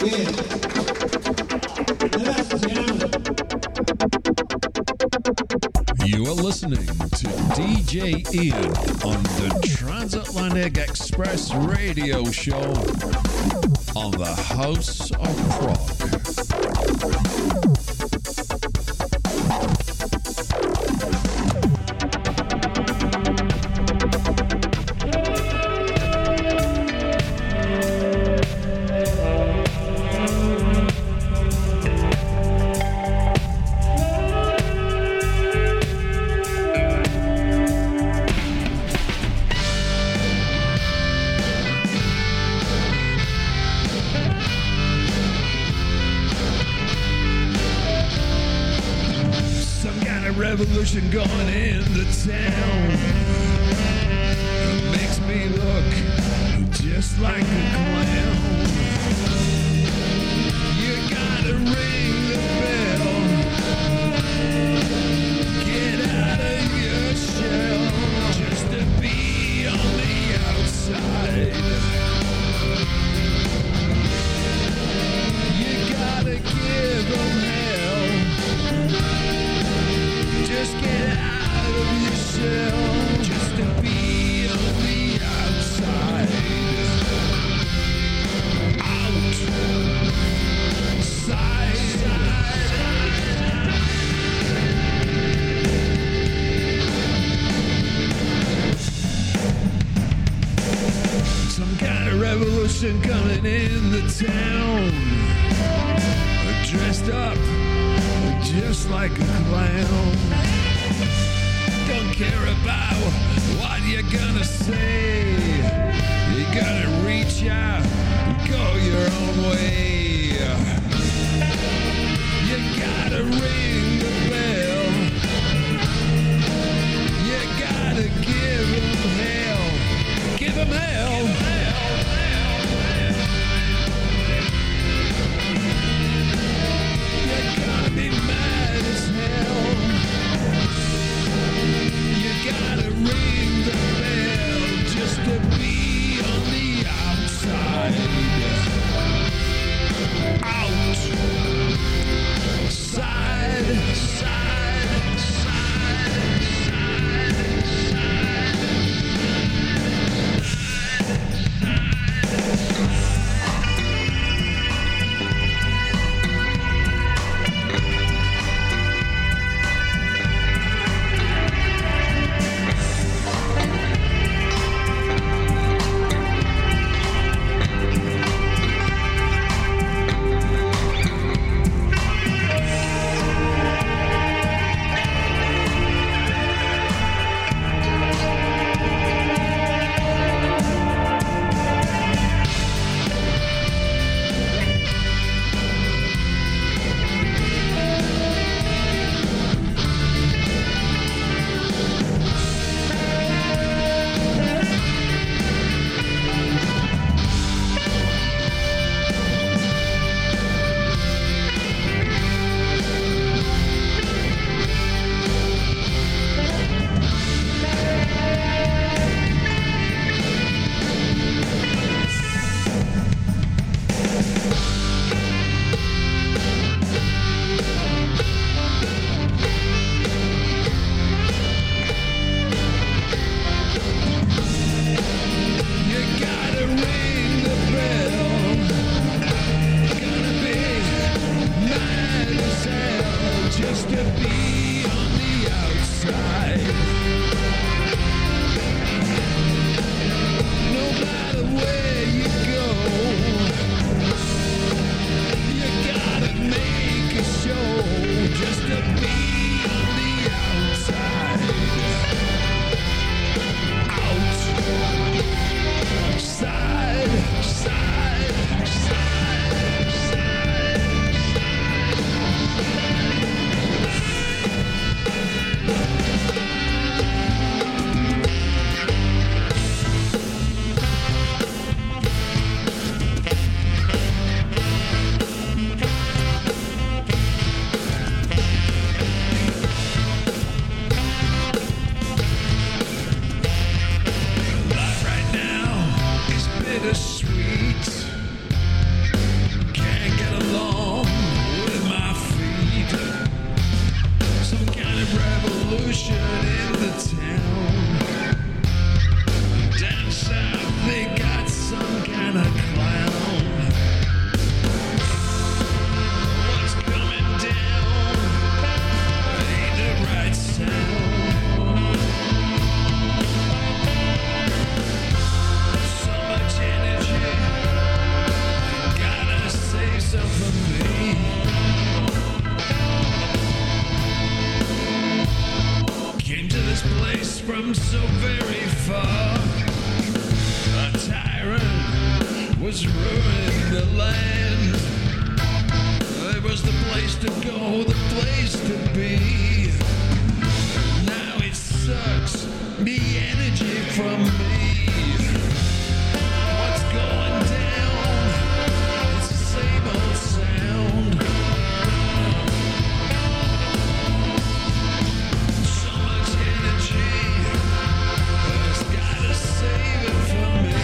You are listening to DJ Ian on the Transatlantic Express Radio Show on the House of Prog. Revolution going into town. It makes me look just like a clown. You gotta ring the bell. Get out of your shell just to be on the outside. You gotta give them hell. Just get out of your shell, just to be on the outside. Outside. Some kind of revolution coming in the town. Dressed up just like a clown. Don't care about what you're gonna say. You gotta reach out and go your own way. You gotta ring the bell. You gotta give them hell. Give them hell. Be mad as hell. You gotta ring the bell just to be on the outside. was ruining the land. It was the place to go, the place to be. Now it sucks the energy from me. What's going down? It's the same old sound. So much energy, just gotta save it for me.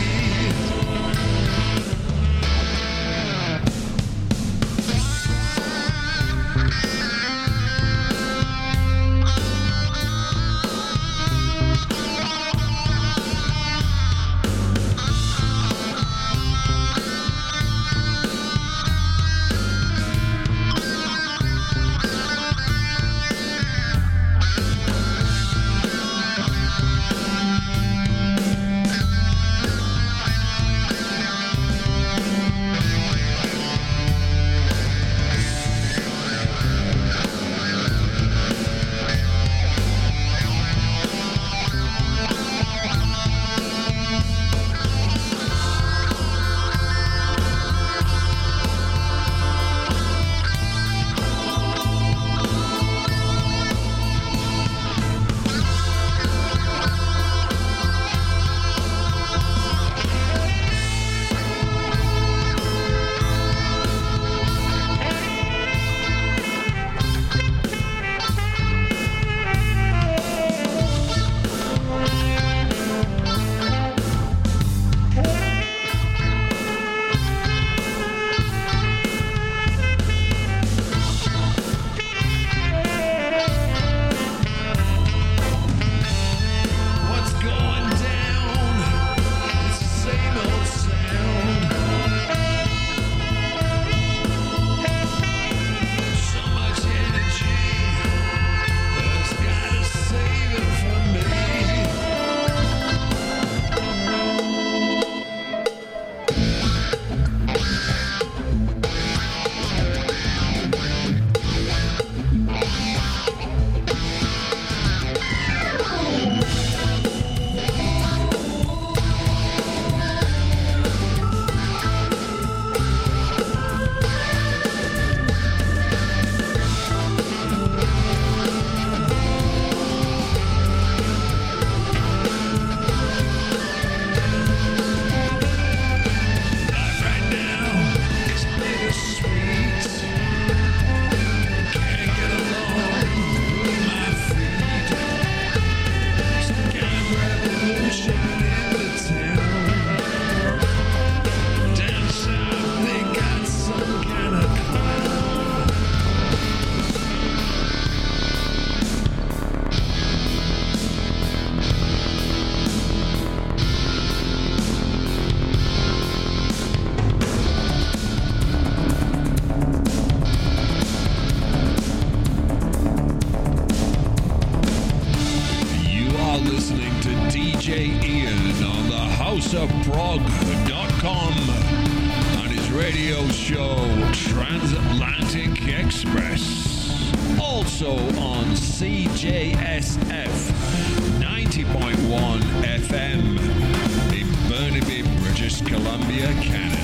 HouseOfProg.com and his radio show Transatlantic Express. Also on CJSF 90.1 FM in Burnaby, British Columbia, Canada.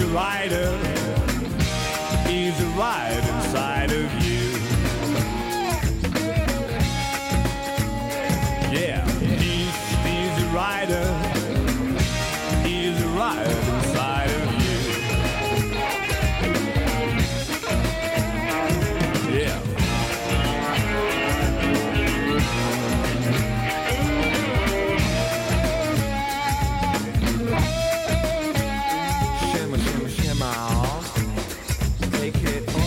rider, easy ride inside of you. Yeah, easy rider, easy ride inside of you. Yeah. Shimmer, shimmer, shimmer, take it on.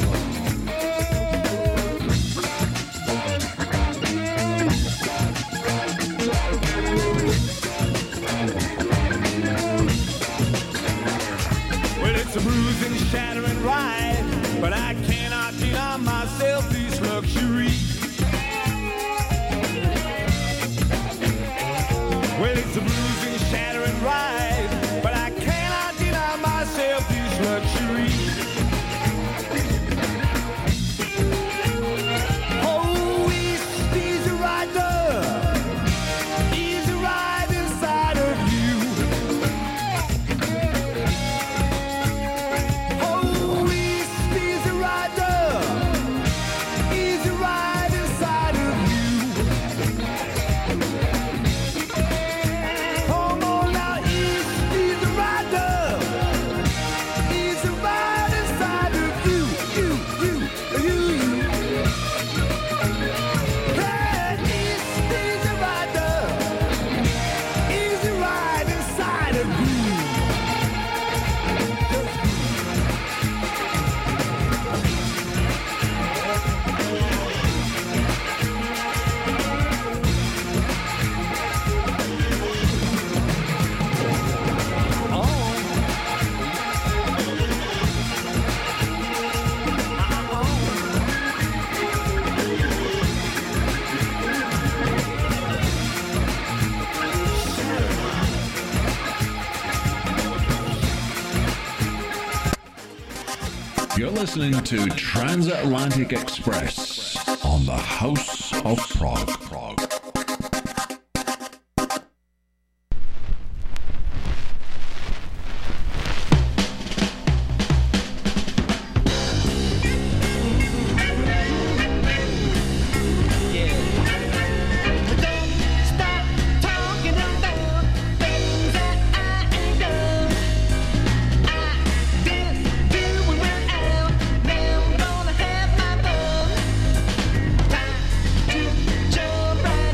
Well, it's a bruising, shattering ride, but I cannot deny myself these luxuries. Well, it's a bruising, shattering ride, but I cannot deny myself these luxuries. Oh, easy rider, easy ride inside of you. Oh, easy rider, easy ride inside of you. Come on now, easy rider, easy ride inside of you, you. Hey, easy rider, easy ride inside of you. You're listening to Transatlantic Express on the House of Prague. Jump right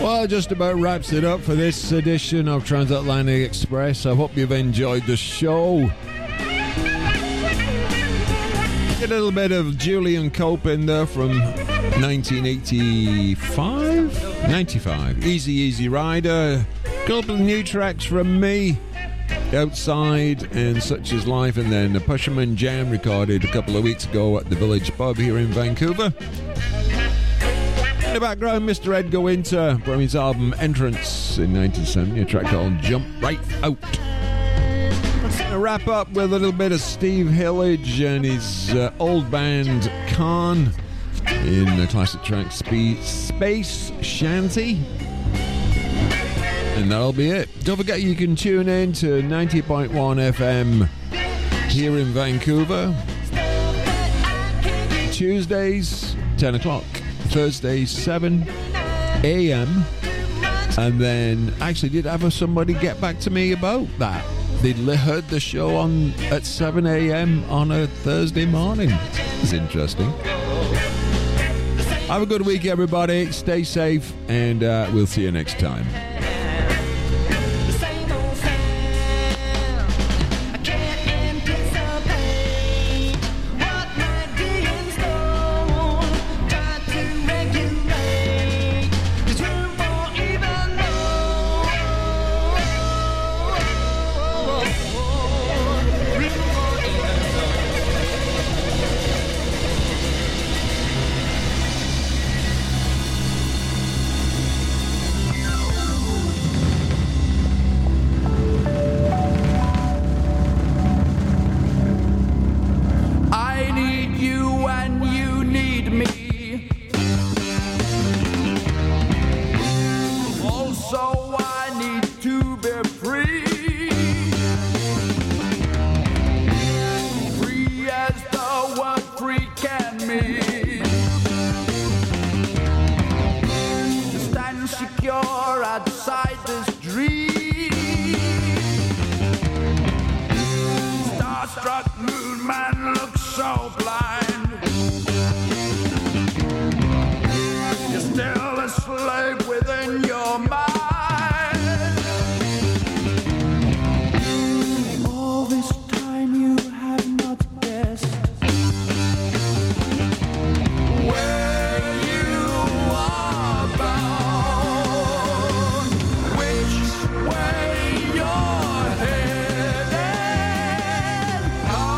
Well, just about wraps it up for this edition of Transatlantic Express. I hope you've enjoyed the show. Get a little bit of Julian Cope in there from 1985? 95. Easy, Easy Rider. A couple of new tracks from me. Outside and Such Is Life, and then the Pusherman Jam recorded a couple of weeks ago at the Village Pub here in Vancouver. In the background, Mr. Edgar Winter from his album Entrance in 1970, a track called Jump Right Out. Gonna wrap up with a little bit of Steve Hillage and his old band Khan in the classic track Space Shanty. And that'll be it. Don't forget you can tune in to 90.1 FM here in Vancouver. Tuesdays, 10 o'clock. Thursdays, 7 a.m. And then, actually did have somebody get back to me about that. They'd heard the show on at 7 a.m. on a Thursday morning. It's interesting. Have a good week, everybody. Stay safe, and we'll see you next time. Which way you're headed?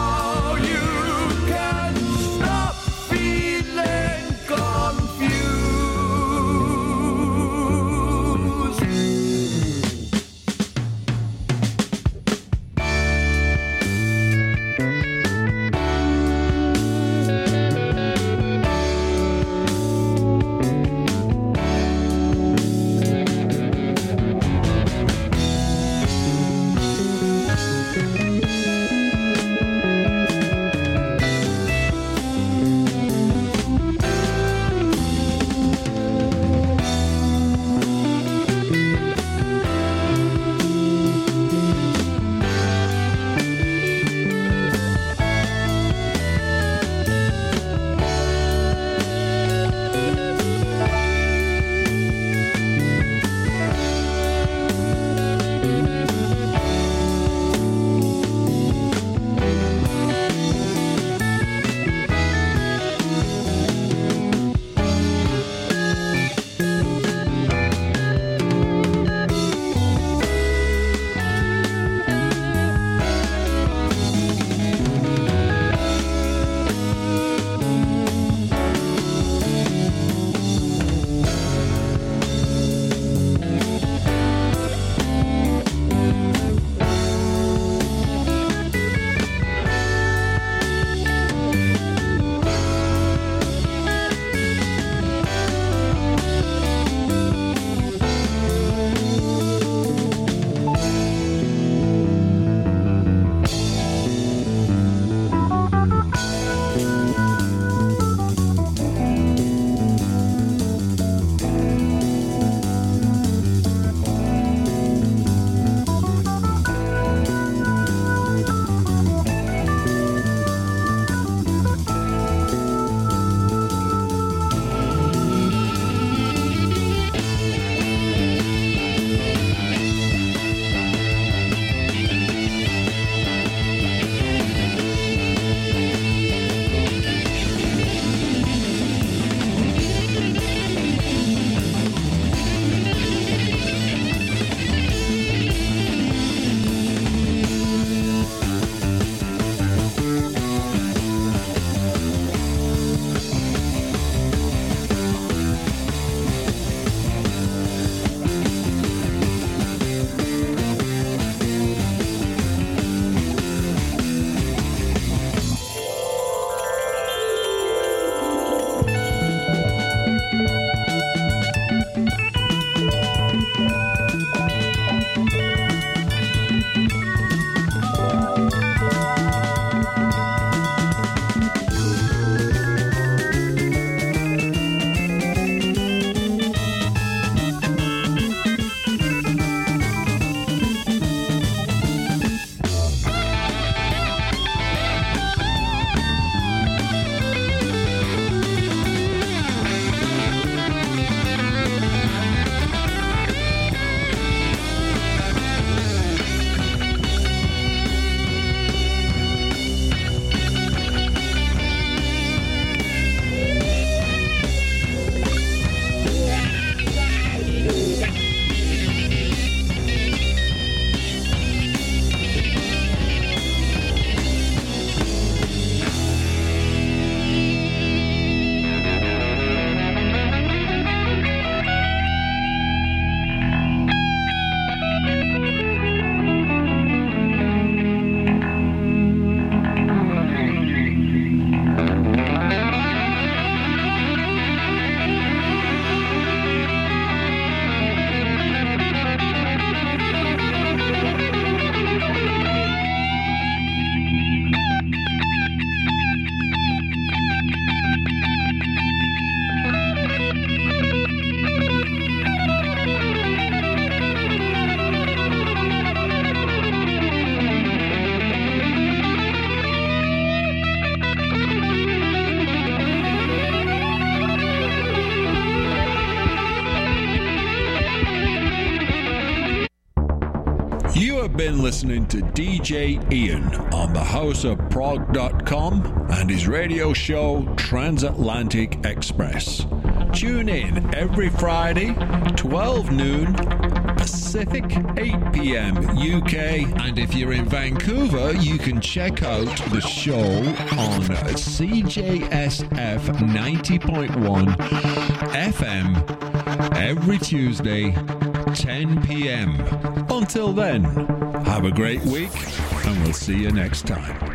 been listening to DJ Ian on the houseofprog.com and his radio show Transatlantic Express. Tune in every Friday, 12 noon Pacific, 8 p.m. UK. And if you're in Vancouver, you can check out the show on CJSF 90.1 FM every Tuesday, 10 p.m. Until then, have a great week, and we'll see you next time.